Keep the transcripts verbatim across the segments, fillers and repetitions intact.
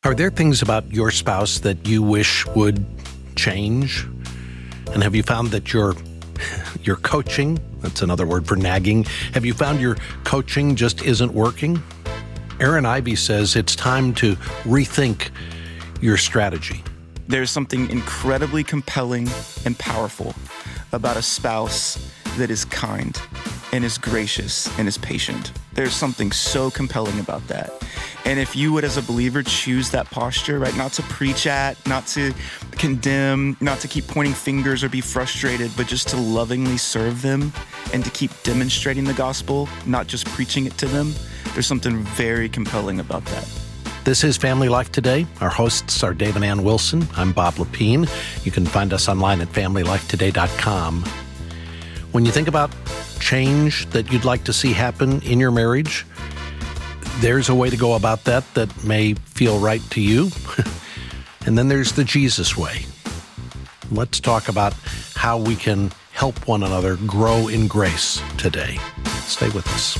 Are there things about your spouse that you wish would change? And have you found that your your coaching, that's another word for nagging, have you found your coaching just isn't working? Erin Ivey says it's time to rethink your strategy. There's something incredibly compelling and powerful about a spouse that is kind and is gracious and is patient. There's something so compelling about that. And if you would, as a believer, choose that posture, right? Not to preach at, not to condemn, not to keep pointing fingers or be frustrated, but just to lovingly serve them and to keep demonstrating the gospel, not just preaching it to them. There's something very compelling about that. This is Family Life Today. Our hosts are Dave and Ann Wilson. I'm Bob Lepine. You can find us online at family life today dot com. When you think about change that you'd like to see happen in your marriage, there's a way to go about that that may feel right to you. And then there's the Jesus way. Let's talk about how we can help one another grow in grace today. Stay with us.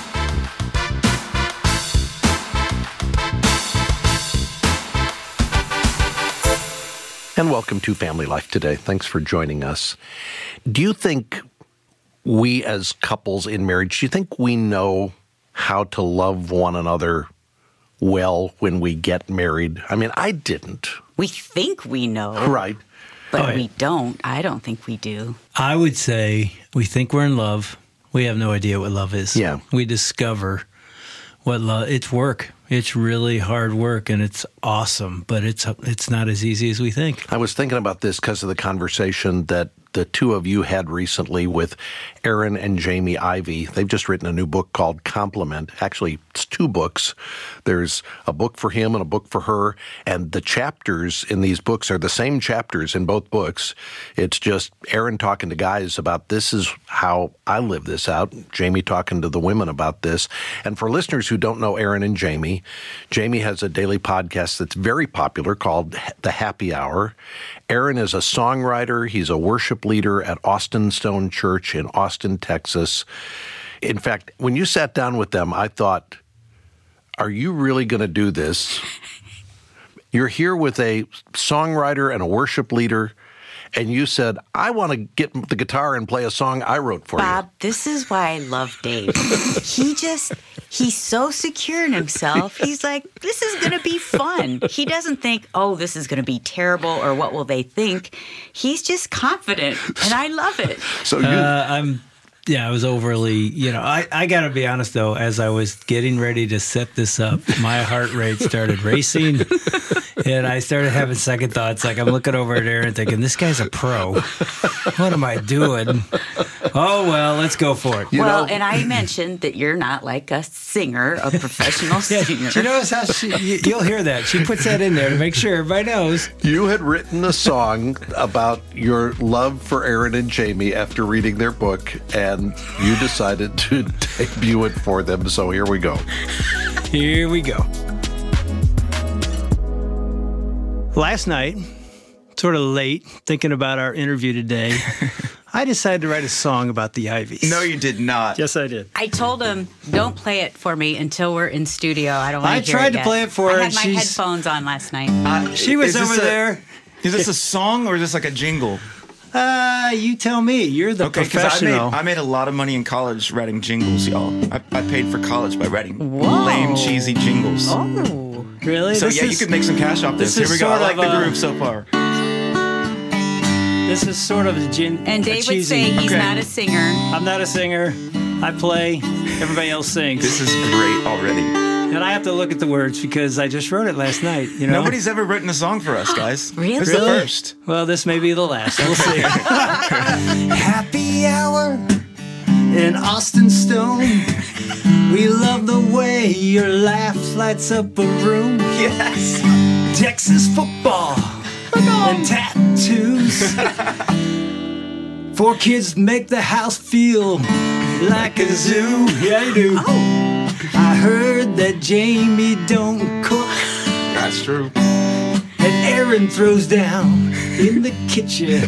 And welcome to Family Life Today. Thanks for joining us. Do you think we as couples in marriage, do you think we know how to love one another well when we get married? I mean, I didn't. We think we know. Right. But Oh, yeah. we don't. I don't think we do. I would say we think we're in love. We have no idea what love is. Yeah. We discover what love. It's work. It's really hard work, and it's awesome, but it's it's not as easy as we think. I was thinking about this because of the conversation that the two of you had recently with Erin and Jamie Ivey. They've just written a new book called Complement. Actually, it's two books. There's a book for him and a book for her, and the chapters in these books are the same chapters in both books. It's just Erin talking to guys about this is how I live this out, Jamie talking to the women about this. And for listeners who don't know Erin and Jamie, Jamie has a daily podcast that's very popular called The Happy Hour. Erin is a songwriter. He's a worship leader at Austin Stone Church in Austin, Texas. In fact, when you sat down with them, I thought, are you really going to do this? You're here with a songwriter and a worship leader, and you said, I want to get the guitar and play a song I wrote for Bob, you. this is why I love Dave. He just, he's so secure in himself. He's like, this is going to be fun. He doesn't think, oh, this is going to be terrible or what will they think? He's just confident, and I love it. So you, Uh, I'm, yeah, I was overly, you know, I, I got to be honest, though, as I was getting ready to set this up, my heart rate started racing. And I started having second thoughts. Like, I'm looking over at Erin thinking, this guy's a pro. What am I doing? Oh, well, let's go for it. You well, know- and I mentioned that you're not like a singer, a professional Yeah, singer. she knows how she, you, you'll hear that. She puts that in there to make sure everybody knows. You had written a song about your love for Erin and Jamie after reading their book, and you decided to debut it for them. So here we go. Here we go. Last night, sort of late, thinking about our interview today, I decided to write a song about the Ivies. No, you did not. Yes, I did. I told him, don't play it for me until we're in studio. I don't want I to hear tried it to yet. play it for I her, had and my she's- headphones on last night. Uh, She was is this over a- there. Is this a song or is this like a jingle? Uh, you tell me. You're the Okay, because I made, professional. I made a lot of money in college writing jingles, y'all. I, I paid for college by writing Whoa. lame, cheesy jingles. Oh. Really? So This yeah, is- you could make some cash off this. this Here is we go. I sort like of, the uh, groove so far. This is sort of a gin. And a Dave would cheesy. say he's Okay. not a singer. I'm not a singer. I play. Everybody else sings. This is great already. And I have to look at the words because I just wrote it last night. You know. Nobody's ever written a song for us, guys. Really? This is the Really? first. Well, this may be the last. We'll see. Happy hour in Austin Stone. We love the way your laugh lights up a room. Yes. Texas football and tattoos. Four kids make the house feel like a zoo. Yeah, you do. I heard that Jamie don't cook. That's true. And Erin throws down in the kitchen.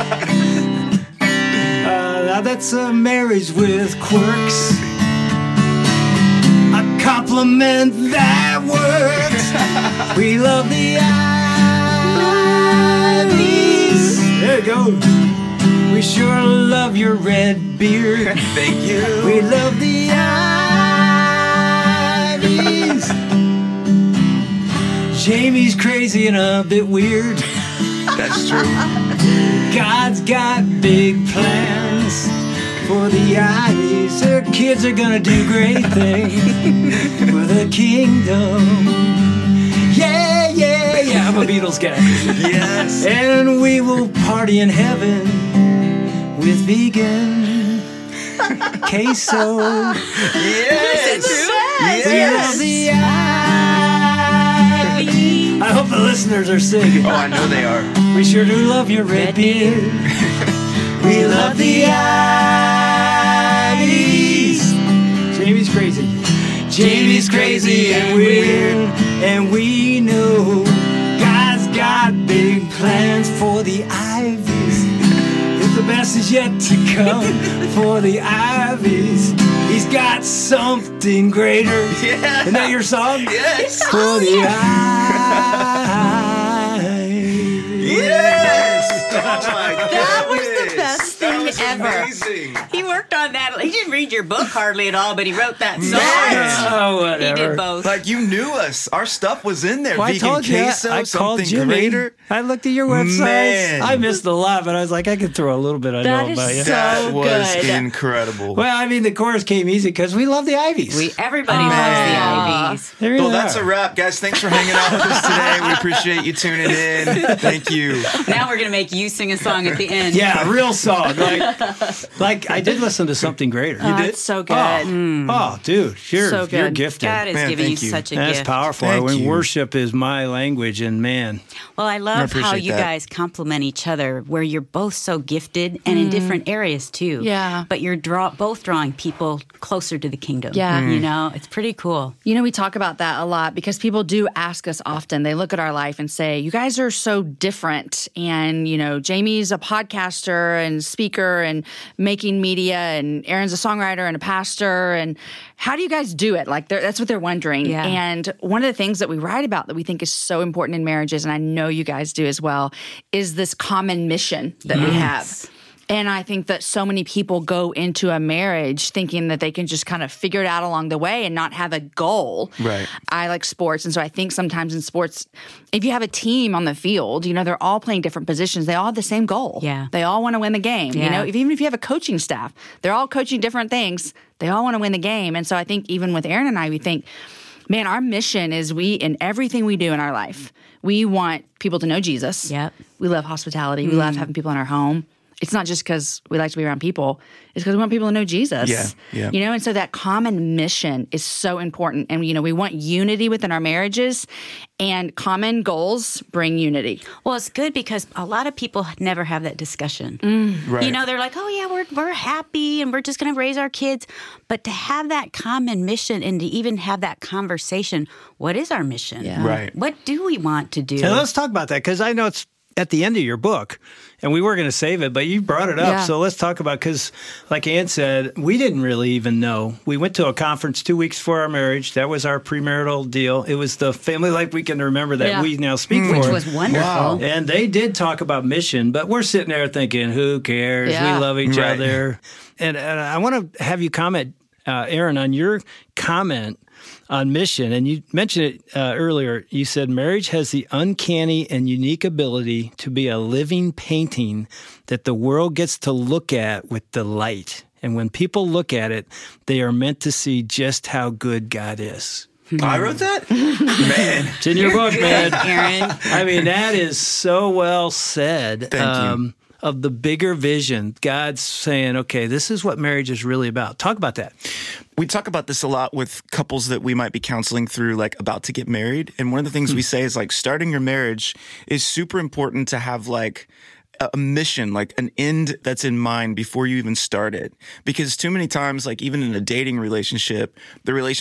uh, now that's a marriage with quirks. A compliment that works. We love the Ivies. There you go. We sure love your red beard. Thank you. We love the Ivies. Jamie's crazy and a bit weird. That's true. God's got big plans for the Ivies. Their kids are gonna do great things for the kingdom. Yeah, yeah, yeah. I'm a Beatles guy. Yes. And we will party in heaven with vegan queso. Yes. We love the Ivies. I hope the listeners are singing. Oh, I know they are. We sure do love your red beard. We love the Ivies. Jamie's crazy. Jamie's crazy and weird, and we know God's got big plans for the Ivies. If the best is yet to come for the Ivies, He's got something greater. Yeah. Isn't that your song? Yes. For the Ivies. Yes. Oh my God. That was the best thing That was ever. amazing. He worked on that. He didn't read your book hardly at all, but he wrote that song. Man. Oh, He whatever. did both. Like you knew us. Our stuff was in there. Well, I Vegan told you, queso, I called something Jimmy. greater. I looked at your website. Man. I missed a lot, but I was like, I could throw a little bit I That know is about you. so That was good. incredible. Well, I mean, the chorus came easy because we love the Ivies. We everybody Man. loves the Ivies. There Well, you that's are. a wrap, guys. Thanks for hanging out with us today. We appreciate you tuning in. Thank you. Now we're gonna make you sing a song at the end. Yeah, a real song. Like, like I did listen to Something Greater. Oh, did? it's so good. Oh, oh, dude, you're, so good. you're gifted. God is Man, giving you thank you. such a That's gift. powerful. Thank when you. worship is my language, and man, Well, I love I how appreciate you that. guys complement each other, where you're both so gifted and in different areas too. Yeah. But you're draw both drawing people closer to the kingdom. Yeah. You know, it's pretty cool. You know, we talk about that a lot because people do ask us often. They look at our life and say, you guys are so different. And, you know, Jamie's a podcaster and speaker and making media, and Aaron's a songwriter and a pastor. And how do you guys do it? Like, they're- that's what they're wondering. Yeah. And one of the things that we write about that we think is so important in marriages, and I know you guys do as well, is this common mission that we have. And I think that so many people go into a marriage thinking that they can just kind of figure it out along the way and not have a goal. Right. I like sports. And so I think sometimes in sports, if you have a team on the field, you know, they're all playing different positions. They all have the same goal. Yeah. They all want to win the game. You Yeah. know, if, even if you have a coaching staff, they're all coaching different things. They all want to win the game. And so I think even with Aaron and I, we think, man, our mission is we, in everything we do in our life, we want people to know Jesus. Yep. We love hospitality. We love having people in our home. It's not just because we like to be around people. It's because we want people to know Jesus. Yeah, yeah. You know, and so that common mission is so important. And, you know, we want unity within our marriages, and common goals bring unity. Well, it's good because a lot of people never have that discussion. Right. You know, they're like, oh, yeah, we're, we're happy and we're just going to raise our kids. But to have that common mission and to even have that conversation, what is our mission? Yeah. Right. What do we want to do? and let's talk about that because I know it's at the end of your book, and we were going to save it, but you brought it up. Yeah. So let's talk about, because like Ann said, we didn't really even know. We went to a conference two weeks before our marriage. That was our premarital deal. It was the Family Life Weekend to Remember that Yeah. we now speak Which for. was wonderful. Wow. And they did talk about mission, but we're sitting there thinking, who cares? Yeah. We love each Right. other. And, and I want to have you comment, uh, Aaron, on your comment on mission. And you mentioned it uh, earlier. You said marriage has the uncanny and unique ability to be a living painting that the world gets to look at with delight. And when people look at it, they are meant to see just how good God is. I wrote that? Man. It's in your book, man. Aaron. I mean, that is so well said. Thank you. Of the bigger vision, God's saying, okay, this is what marriage is really about. Talk about that. We talk about this a lot with couples that we might be counseling through, like about to get married. And one of the things we say is like starting your marriage is super important to have like a mission, like an end that's in mind before you even start it. Because too many times, like even in a dating relationship, the relationship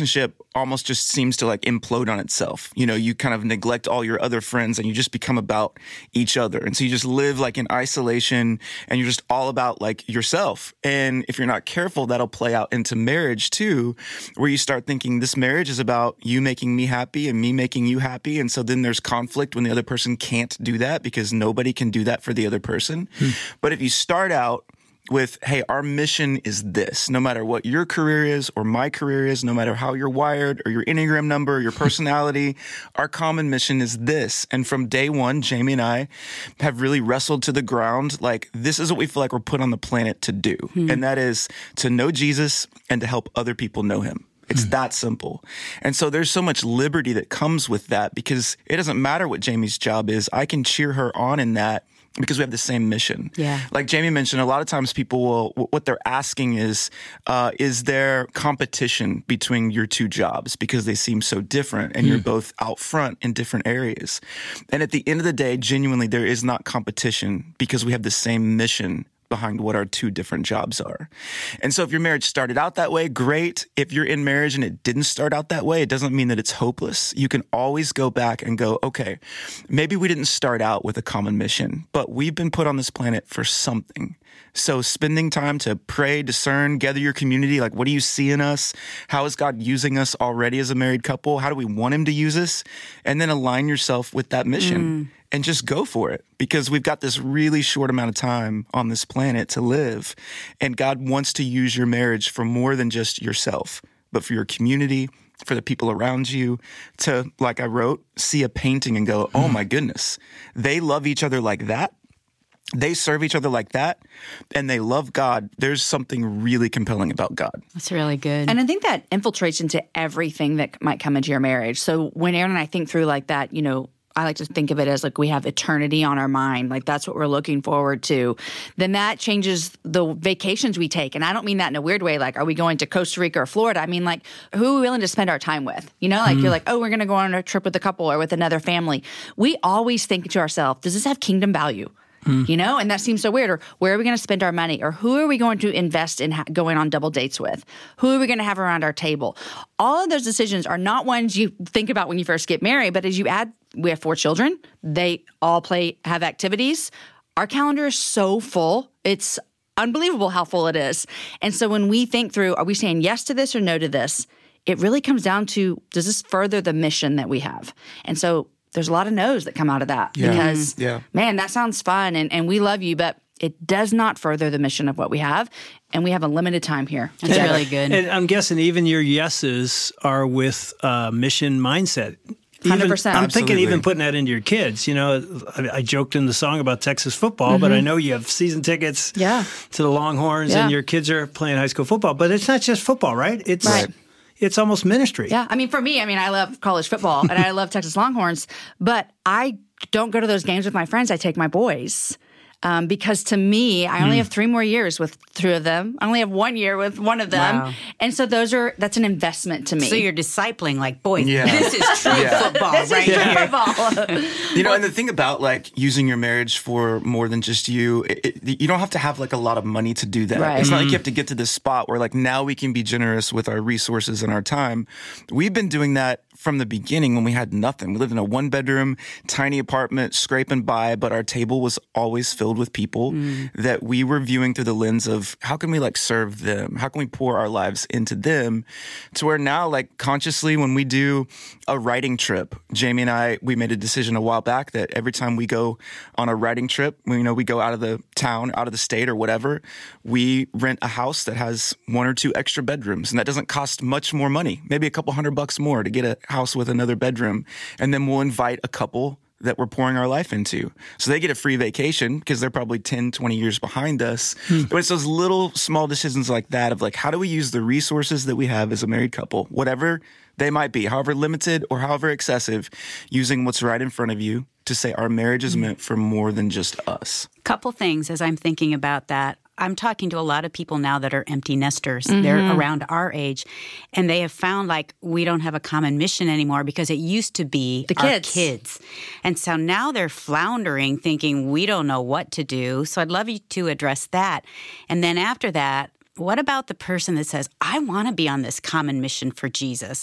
almost just seems to like implode on itself. You know, you kind of neglect all your other friends and you just become about each other. And so you just live like in isolation and you're just all about like yourself. And if you're not careful, that'll play out into marriage too, where you start thinking this marriage is about you making me happy and me making you happy. And so then there's conflict when the other person can't do that because nobody can do that for the other person. Hmm. But if you start out with, hey, our mission is this, no matter what your career is or my career is, no matter how you're wired or your Enneagram number, your personality, our common mission is this. And from day one, Jamie and I have really wrestled to the ground, like this is what we feel like we're put on the planet to do. Hmm. And that is to know Jesus and to help other people know him. It's that simple. And so there's so much liberty that comes with that because it doesn't matter what Jamie's job is. I can cheer her on in that because we have the same mission. Yeah. Like Jamie mentioned, a lot of times people will, what they're asking is, uh, is there competition between your two jobs because they seem so different and mm. you're both out front in different areas. And at the end of the day, genuinely, there is not competition because we have the same mission behind what our two different jobs are. And so if your marriage started out that way, great. If you're in marriage and it didn't start out that way, it doesn't mean that it's hopeless. You can always go back and go, okay, maybe we didn't start out with a common mission, but we've been put on this planet for something. So spending time to pray, discern, gather your community, like what do you see in us? How is God using us already as a married couple? How do we want him to use us? And then align yourself with that mission. Mm. And just go for it because we've got this really short amount of time on this planet to live. And God wants to use your marriage for more than just yourself, but for your community, for the people around you to, like I wrote, see a painting and go, oh my goodness, they love each other like that. They serve each other like that, and they love God. There's something really compelling about God. That's really good. And I think that infiltrates into everything that might come into your marriage. So when Aaron and I think through like that, you know, I like to think of it as like we have eternity on our mind. Like that's what we're looking forward to. Then that changes the vacations we take. And I don't mean that in a weird way. Like, are we going to Costa Rica or Florida? I mean, like, who are we willing to spend our time with? You know, like mm-hmm. you're like, oh, we're going to go on a trip with a couple or with another family. We always think to ourselves, does this have kingdom value? Mm. You know, and that seems so weird. Or where are we going to spend our money? Or who are we going to invest in ha- going on double dates with? Who are we going to have around our table? All of those decisions are not ones you think about when you first get married, but as you add, we have four children. They all play, have activities. Our calendar is so full. It's unbelievable how full it is. And so when we think through, are we saying yes to this or no to this? It really comes down to, does this further the mission that we have? And so there's a lot of no's that come out of that yeah. because, yeah. man, that sounds fun and, and we love you, but it does not further the mission of what we have. And we have a limited time here. That's yeah. really good. And I'm guessing even your yeses are with uh, mission mindset. Even, one hundred percent. I'm Absolutely. thinking even putting that into your kids. You know, I, I joked in the song about Texas football, mm-hmm. but I know you have season tickets yeah. to the Longhorns yeah. and your kids are playing high school football. But it's not just football, right? It's right. It's almost ministry. Yeah. I mean, for me, I mean, I love college football and I love Texas Longhorns, but I don't go to those games with my friends. I take my boys. Um, because to me, I only mm. have three more years with three of them. I only have one year with one of them. Wow. And so those are, that's an investment to me. So you're discipling like, boy, yeah. this is true yeah. football, this right is true here. football. You know, and the thing about like using your marriage for more than just you, it, it, you don't have to have like a lot of money to do that. Right. It's mm-hmm. not like you have to get to this spot where like now we can be generous with our resources and our time. We've been doing that from the beginning when we had nothing. We lived in a one bedroom, tiny apartment, scraping by, but our table was always filled with people mm. that we were viewing through the lens of how can we like serve them? How can we pour our lives into them? To where now, like consciously, when we do a writing trip, Jamie and I, we made a decision a while back that every time we go on a writing trip, we, you know, we go out of the town, out of the state or whatever, we rent a house that has one or two extra bedrooms. And that doesn't cost much more money, maybe a couple hundred bucks more to get a house with another bedroom. And then we'll invite a couple that we're pouring our life into. So they get a free vacation because they're probably ten, twenty years behind us. Hmm. But it's those little small decisions like that of like, how do we use the resources that we have as a married couple, whatever they might be, however limited or however excessive, using what's right in front of you to say our marriage is meant for more than just us. Couple things as I'm thinking about that. I'm talking to a lot of people now that are empty nesters. Mm-hmm. They're around our age. And they have found like we don't have a common mission anymore because it used to be the kids. our kids. And so now they're floundering thinking we don't know what to do. So I'd love you to address that. And then after that, what about the person that says, I want to be on this common mission for Jesus,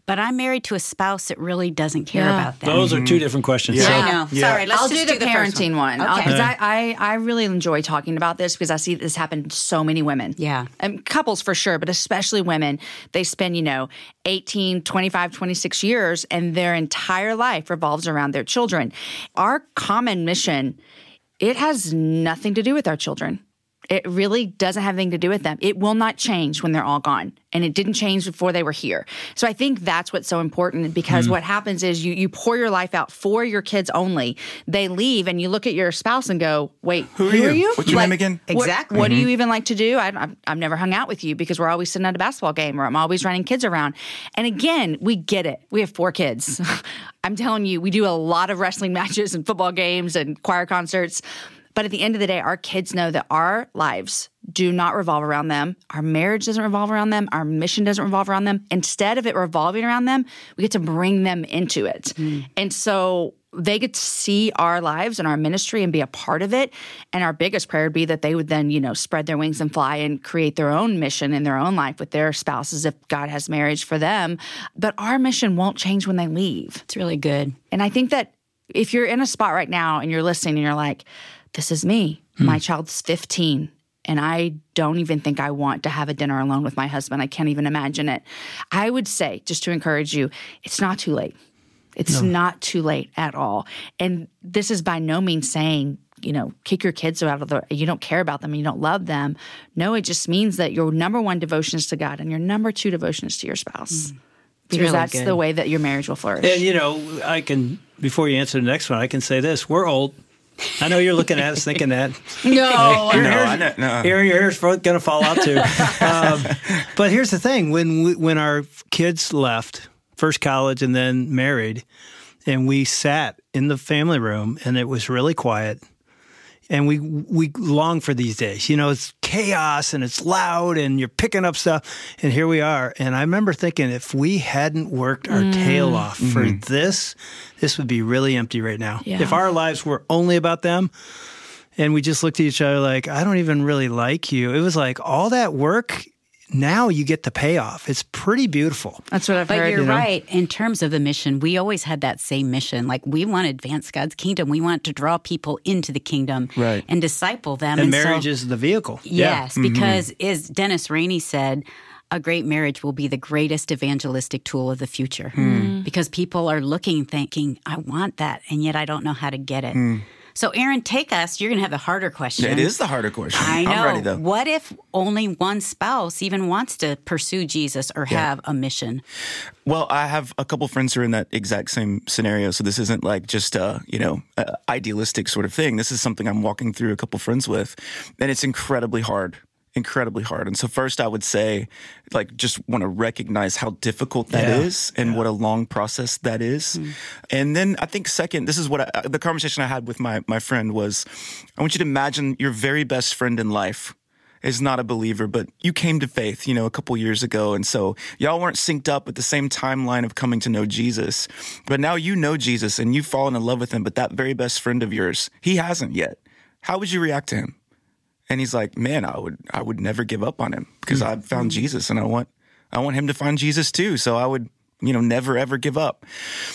but I'm married to a spouse that really doesn't care Yeah. about them. Those are two different questions. Yeah. So- I know. Yeah. Sorry, let's I'll just do the the first parenting one Okay. because I, I I really enjoy talking about this because I see this happen to so many women. Yeah. And couples for sure, but especially women. They spend, you know, eighteen, twenty-five, twenty-six years and their entire life revolves around their children. Our common mission, it has nothing to do with our children. It really doesn't have anything to do with them. It will not change when they're all gone. And it didn't change before they were here. So I think that's what's so important because mm. what happens is you you pour your life out for your kids only. They leave and you look at your spouse and go, wait, Who are who you? are you? What's your Like, name again? What, Exactly. what Mm-hmm. do you even like to do? I, I've, I've never hung out with you because we're always sitting at a basketball game or I'm always running kids around. And again, we get it. We have four kids. I'm telling you, we do a lot of wrestling matches and football games and choir concerts. But at the end of the day, our kids know that our lives do not revolve around them. Our marriage doesn't revolve around them. Our mission doesn't revolve around them. Instead of it revolving around them, we get to bring them into it. Mm. And so they get to see our lives and our ministry and be a part of it. And our biggest prayer would be that they would then, you know, spread their wings and fly and create their own mission in their own life with their spouses if God has marriage for them. But our mission won't change when they leave. It's really good. And I think that if you're in a spot right now and you're listening and you're like, this is me. Hmm. My child's fifteen, and I don't even think I want to have a dinner alone with my husband. I can't even imagine it. I would say, just to encourage you, it's not too late. It's no. not too late at all. And this is by no means saying, you know, kick your kids out of the, you don't care about them, and you don't love them. No, it just means that your number one devotion is to God and your number two devotion is to your spouse. Mm. Because really that's good. the way that your marriage will flourish. And, you know, I can, before you answer the next one, I can say this. We're old. I know you're looking at us thinking that. No, your no, hair's, I know, no. Your, your hair's going to fall out too. um, but here's the thing: when we, when our kids left, first college and then married, and we sat in the family room, and it was really quiet, and we we long for these days. You know, it's chaos and it's loud, and you're picking up stuff, and here we are. And I remember thinking, if we hadn't worked our mm. tail off mm-hmm. for this, this would be really empty right now. Yeah. If our lives were only about them, and we just looked at each other like, I don't even really like you. It was like all that work. Now you get the payoff. It's pretty beautiful. That's what I've but heard. But you're you know? right. In terms of the mission, we always had that same mission. Like, we want to advance God's kingdom. We want to draw people into the kingdom right. and disciple them. And, and marriage so, is the vehicle. Yes, yeah. because mm-hmm. as Dennis Rainey said, a great marriage will be the greatest evangelistic tool of the future. Mm. Because people are looking, thinking, I want that, and yet I don't know how to get it. Mm. So, Aaron, take us. You're going to have the harder question. It is the harder question. I know. I'm ready, though. What if only one spouse even wants to pursue Jesus or yeah. have a mission? Well, I have a couple friends who are in that exact same scenario. So this isn't like just a, you know, a idealistic sort of thing. This is something I'm walking through a couple friends with. And it's incredibly hard. Incredibly hard. And so first I would say, like, just want to recognize how difficult that yeah. is and yeah. what a long process that is. Mm. And then I think second, this is what I, the conversation I had with my, my friend was, I want you to imagine your very best friend in life is not a believer, but you came to faith, you know, a couple years ago. And so y'all weren't synced up with the same timeline of coming to know Jesus. But now you know Jesus and you've fallen in love with him, but that very best friend of yours, he hasn't yet. How would you react to him? And he's like, man, I would I would never give up on him because mm-hmm. I found Jesus and I want I want him to find Jesus too. So I would, you know, never, ever give up.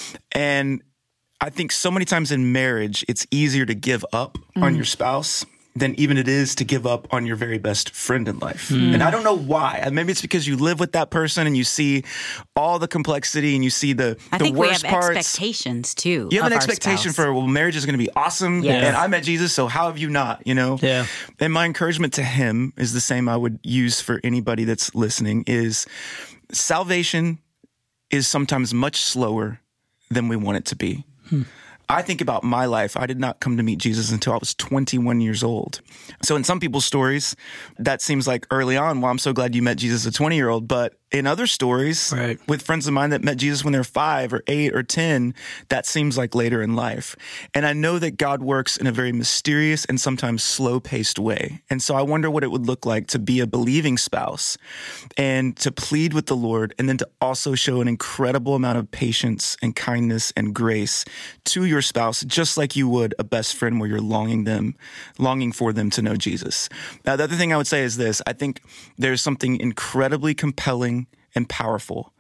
And I think so many times in marriage, it's easier to give up mm-hmm. on your spouse than even it is to give up on your very best friend in life. Mm. And I don't know why. Maybe it's because you live with that person and you see all the complexity and you see the, I the think worst we have parts. expectations too. You have of an our expectation spouse. for, well, marriage is going to be awesome. Yes. And I met Jesus, so how have you not, you know? Yeah. And my encouragement to him is the same I would use for anybody that's listening is salvation is sometimes much slower than we want it to be. Hmm. I think about my life. I did not come to meet Jesus until I was twenty-one years old. So in some people's stories, that seems like early on. Well, I'm so glad you met Jesus as a twenty-year-old. But in other stories, right. with friends of mine that met Jesus when they're five or eight or ten, that seems like later in life. And I know that God works in a very mysterious and sometimes slow-paced way. And so I wonder what it would look like to be a believing spouse and to plead with the Lord and then to also show an incredible amount of patience and kindness and grace to your spouse, just like you would a best friend where you're longing them, longing for them to know Jesus. Now, the other thing I would say is this. I think there's something incredibly compelling and powerful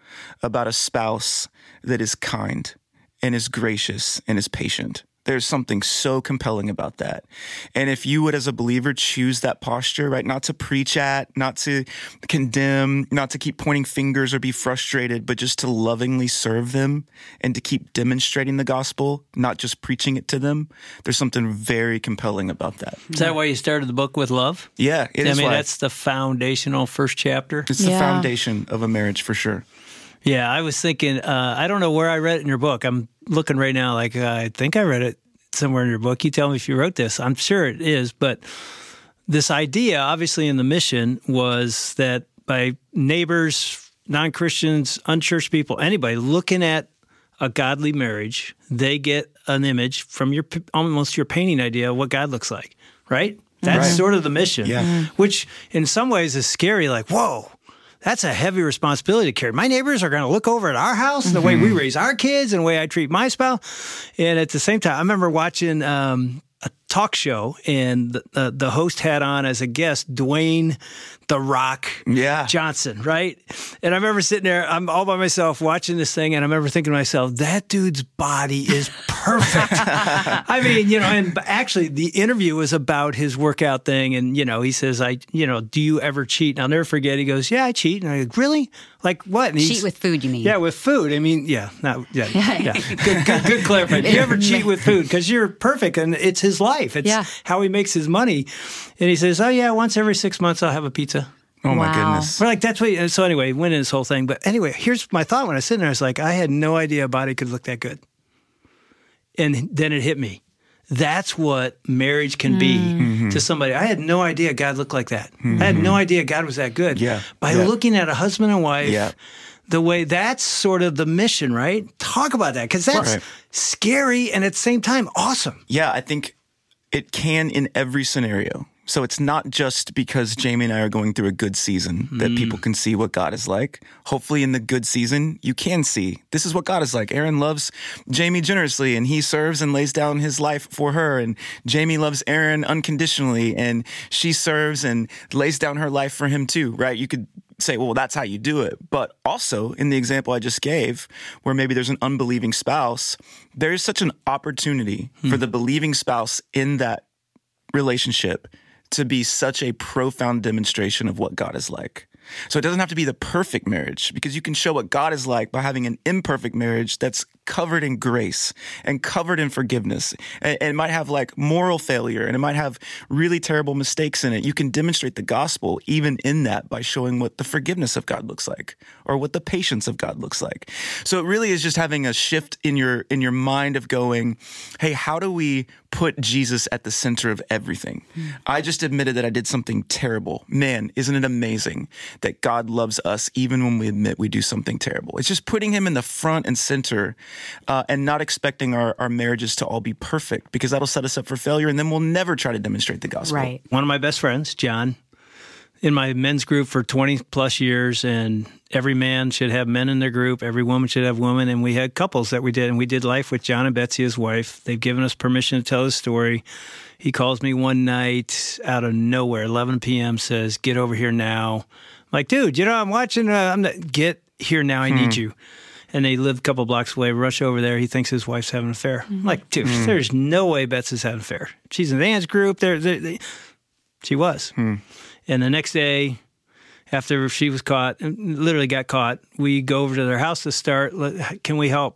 about a spouse that is kind and is gracious and is patient. There's something so compelling about that. And if you would, as a believer, choose that posture, right, not to preach at, not to condemn, not to keep pointing fingers or be frustrated, but just to lovingly serve them and to keep demonstrating the gospel, not just preaching it to them, there's something very compelling about that. Is that why you started the book with love? Yeah, it I is mean, why. that's the foundational first chapter. It's the Yeah. foundation of a marriage for sure. Yeah, I was thinking, uh, I don't know where I read it in your book. I'm looking right now, like, uh, I think I read it somewhere in your book. You tell me if you wrote this. I'm sure it is. But this idea, obviously, in the mission was that by neighbors, non-Christians, unchurched people, anybody looking at a godly marriage, they get an image from your almost your painting idea of what God looks like, right? That's Right. sort of the mission, Yeah. which in some ways is scary, like, whoa. That's a heavy responsibility to carry. My neighbors are going to look over at our house and the way we raise our kids and the way I treat my spouse. And at the same time, I remember watching um, a talk show, and the, uh, the host had on as a guest Dwayne "The Rock" Yeah. Johnson, right? And I remember sitting there, I'm all by myself watching this thing, and I remember thinking to myself, that dude's body is perfect. I mean, you know, and actually the interview was about his workout thing, and, you know, he says, I, you know, do you ever cheat? And I'll never forget, he goes, yeah, I cheat. And I go, really? Like what? And he's- Cheat with food, you mean? Yeah, with food. I mean, yeah, not, yeah, yeah. Good, good, good clarification. Do you ever cheat with food? Because you're perfect, and it's his life. It's Yeah. how he makes his money. And he says, oh, yeah, once every six months I'll have a pizza. Oh, my Wow. goodness. We're like, that's what, so anyway, went in this whole thing. But anyway, here's my thought when I was sitting there. I was like, I had no idea a body could look that good. And then it hit me. That's what marriage can be Mm-hmm. to somebody. I had no idea God looked like that. I had no idea God was that good. Yeah. By Yeah. looking at a husband and wife, Yeah. the way that's sort of the mission, right? Talk about that, because that's Right. scary and at the same time awesome. Yeah, I think it can in every scenario. So it's not just because Jamie and I are going through a good season that people can see what God is like. Hopefully in the good season, you can see this is what God is like. Aaron loves Jamie generously, and he serves and lays down his life for her. And Jamie loves Aaron unconditionally, and she serves and lays down her life for him too, right? You could say, well, that's how you do it. But also in the example I just gave, where maybe there's an unbelieving spouse, there is such an opportunity for the believing spouse in that relationship to be such a profound demonstration of what God is like. So it doesn't have to be the perfect marriage, because you can show what God is like by having an imperfect marriage that's covered in grace and covered in forgiveness. And, and it might have like moral failure, and it might have really terrible mistakes in it. You can demonstrate the gospel even in that by showing what the forgiveness of God looks like, or what the patience of God looks like. So it really is just having a shift in your in your mind of going, hey, how do we put Jesus at the center of everything? Mm. I just admitted that I did something terrible. Man, isn't it amazing that God loves us even when we admit we do something terrible? It's just putting him in the front and center, uh, and not expecting our, our marriages to all be perfect, because that'll set us up for failure, and then we'll never try to demonstrate the gospel. Right. One of my best friends, John, in my men's group for twenty plus years, and every man should have men in their group, every woman should have women, and we had couples that we did, and we did life with John and Betsy, his wife. They've given us permission to tell his story. He calls me one night out of nowhere, eleven p.m., says, get over here now. I'm like, dude, you know, I'm watching, uh, I'm not, get here now, I need you. And they live a couple blocks away, rush over there. He thinks his wife's having an affair. I'm like, dude, there's no way Betsy's having an affair. She's in the dance group. They're, they're, they, she was. And the next day, after she was caught, literally got caught, we go over to their house to start. Can we help?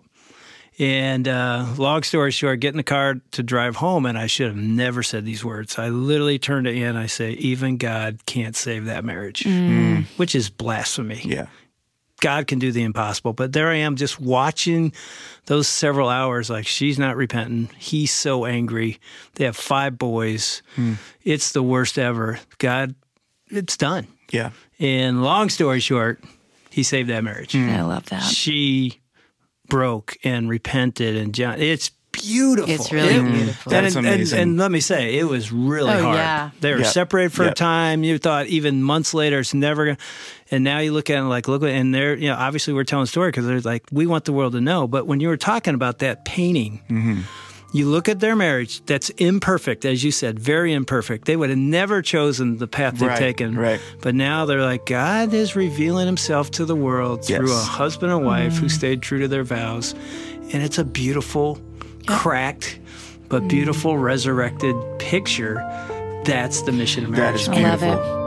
And uh, long story short, get in the car to drive home, and I should have never said these words. I literally turned to Ian. I say, even God can't save that marriage, mm. which is blasphemy. Yeah. God can do the impossible. But there I am just watching those several hours, like she's not repentant. He's so angry. They have five boys. Mm. It's the worst ever. God, it's done. Yeah. And long story short, he saved that marriage. Mm. I love that. She broke and repented, and John, it's beautiful. It's really it, beautiful. That's and, amazing. And, and let me say, it was really Oh, hard. yeah. They were Yep. separated for Yep. a time. You thought even months later, it's never going to. And now you look at it like, look, and they're, you know, obviously we're telling a story because they're like, we want the world to know. But when you were talking about that painting, mm-hmm. You look at their marriage that's imperfect, as you said, very imperfect. They would have never chosen the path they've Right, taken. right. But now they're like, God is revealing himself to the world through Yes. a husband and wife who stayed true to their vows. And it's a beautiful, cracked, but beautiful resurrected picture. That's the mission of That marriage. is I love beautiful. it.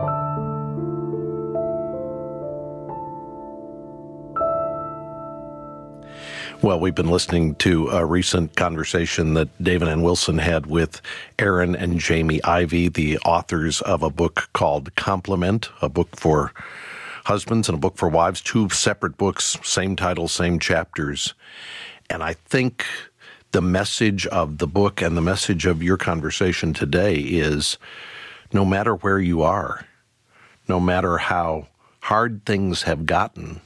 Well, we've been listening to a recent conversation that David N. Wilson had with Aaron and Jamie Ivey, the authors of a book called Complement, a book for husbands and a book for wives, two separate books, same title, same chapters. And I think the message of the book and the message of your conversation today is no matter where you are, no matter how hard things have gotten,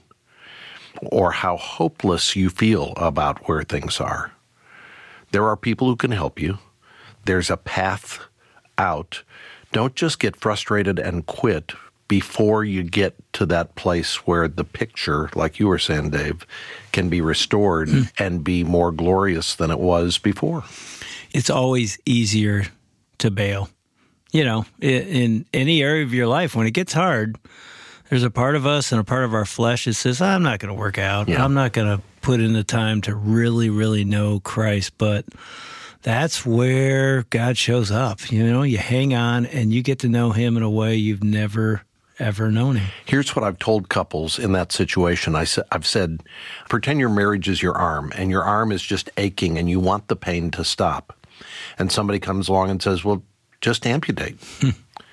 or how hopeless you feel about where things are, there are people who can help you. There's a path out. Don't just get frustrated and quit before you get to that place where the picture, like you were saying, Dave, can be restored mm. and be more glorious than it was before. It's always easier to bail. You know, in, in any area of your life, when it gets hard, there's a part of us and a part of our flesh that says, I'm not going to work out. Yeah. I'm not going to put in the time to really, really know Christ. But that's where God shows up. You know, you hang on and you get to know him in a way you've never, ever known him. Here's what I've told couples in that situation. I sa- I've said, pretend your marriage is your arm and your arm is just aching and you want the pain to stop. And somebody comes along and says, well, just amputate. Hmm.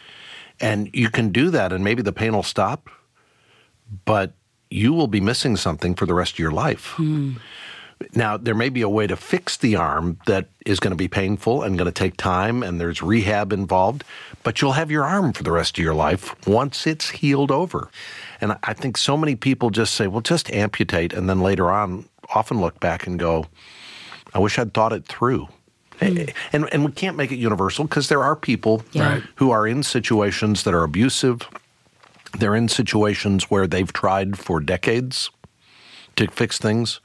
And you can do that, and maybe the pain will stop, but you will be missing something for the rest of your life. Hmm. Now, there may be a way to fix the arm that is going to be painful and going to take time, and there's rehab involved, but you'll have your arm for the rest of your life once it's healed over. And I think so many people just say, well, just amputate, and then later on often look back and go, I wish I'd thought it through. Mm. And and we can't make it universal because there are people Yeah. who are in situations that are abusive. They're in situations where they've tried for decades to fix things.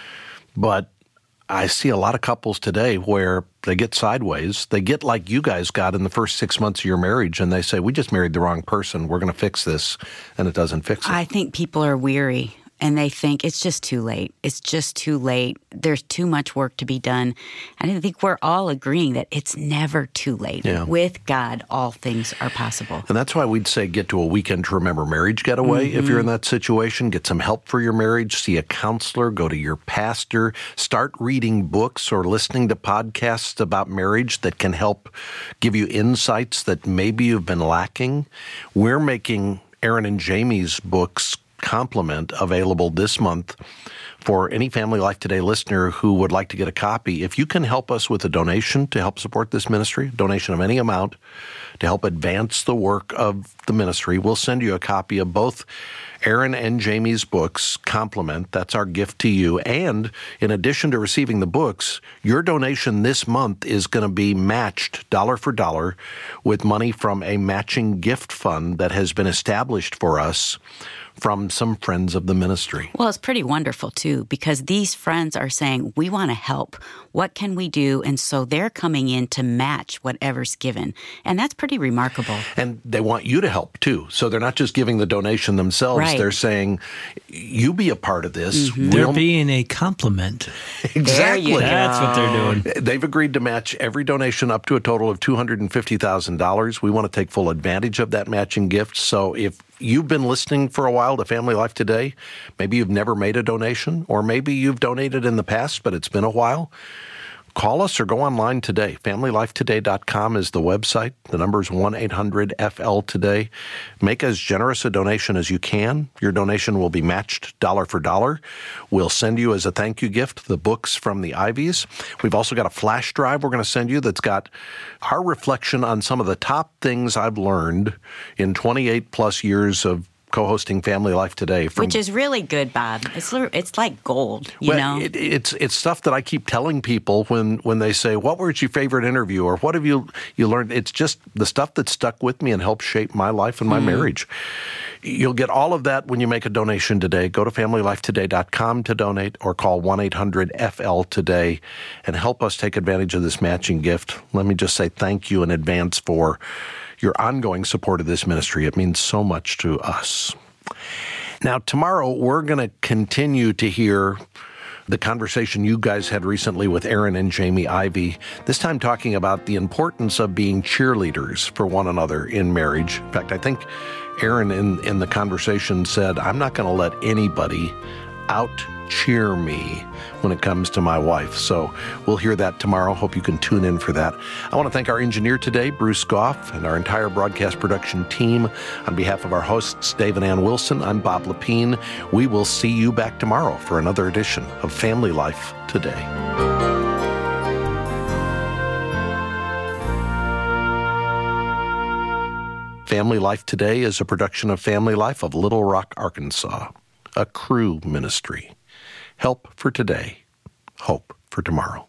But I see a lot of couples today where they get sideways. They get like you guys got in the first six months of your marriage, and they say, we just married the wrong person. We're going to fix this, and it doesn't fix it. I think people are weary. And they think it's just too late. It's just too late. There's too much work to be done. And I think we're all agreeing that it's never too late. Yeah. With God, all things are possible. And that's why we'd say get to a Weekend to Remember Marriage getaway. Mm-hmm. If you're in that situation, get some help for your marriage, see a counselor, go to your pastor, start reading books or listening to podcasts about marriage that can help give you insights that maybe you've been lacking. We're making Aaron and Jamie's books Complement available this month for any Family Life Today listener who would like to get a copy. If you can help us with a donation to help support this ministry, donation of any amount to help advance the work of the ministry, we'll send you a copy of both Aaron and Jamie's books, Complement. That's our gift to you. And in addition to receiving the books, your donation this month is going to be matched dollar for dollar with money from a matching gift fund that has been established for us from some friends of the ministry. Well, it's pretty wonderful, too, because these friends are saying, we want to help. What can we do? And so they're coming in to match whatever's given. And that's pretty remarkable. And they want you to help, too. So they're not just giving the donation themselves. Right. They're saying, you be a part of this. Mm-hmm. They're We'll... being a compliment. Exactly. There you go. That's what they're doing. They've agreed to match every donation up to a total of two hundred fifty thousand dollars. We want to take full advantage of that matching gift. So if you've been listening for a while to Family Life Today, maybe you've never made a donation, or maybe you've donated in the past, but it's been a while, call us or go online today. family life today dot com is the website. The number is one eight hundred F L today. Make as generous a donation as you can. Your donation will be matched dollar for dollar. We'll send you as a thank you gift the books from the Ivies. We've also got a flash drive we're going to send you that's got our reflection on some of the top things I've learned in twenty-eight plus years of co-hosting Family Life Today. From, Which is really good, Bob. It's it's like gold, you well, know? It, it's it's stuff that I keep telling people when, when they say, what was your favorite interview? Or what have you, you learned? It's just the stuff that stuck with me and helped shape my life and my mm. marriage. You'll get all of that when you make a donation today. Go to family life today dot com to donate or call one eight hundred F L today and help us take advantage of this matching gift. Let me just say thank you in advance for your ongoing support of this ministry. It means so much to us. Now, tomorrow, we're going to continue to hear the conversation you guys had recently with Aaron and Jamie Ivey, this time talking about the importance of being cheerleaders for one another in marriage. In fact, I think Aaron in, in the conversation said, I'm not going to let anybody out-cheer me when it comes to my wife. So we'll hear that tomorrow. Hope you can tune in for that. I want to thank our engineer today, Bruce Goff, and our entire broadcast production team. On behalf of our hosts, Dave and Ann Wilson, I'm Bob Lepine. We will see you back tomorrow for another edition of Family Life Today. Family Life Today is a production of Family Life of Little Rock, Arkansas, a Cru ministry. Help for today, hope for tomorrow.